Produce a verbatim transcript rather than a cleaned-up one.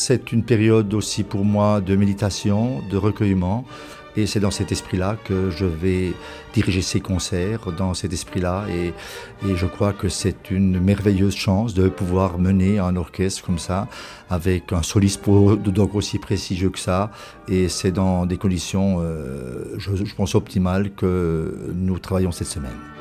c'est une période aussi pour moi de méditation, de recueillement. Et c'est dans cet esprit-là que je vais diriger ces concerts, dans cet esprit-là. Et, et je crois que c'est une merveilleuse chance de pouvoir mener un orchestre comme ça, avec un soliste pour donc aussi prestigieux que ça. Et c'est dans des conditions, euh, je, je pense, optimales que nous travaillons cette semaine.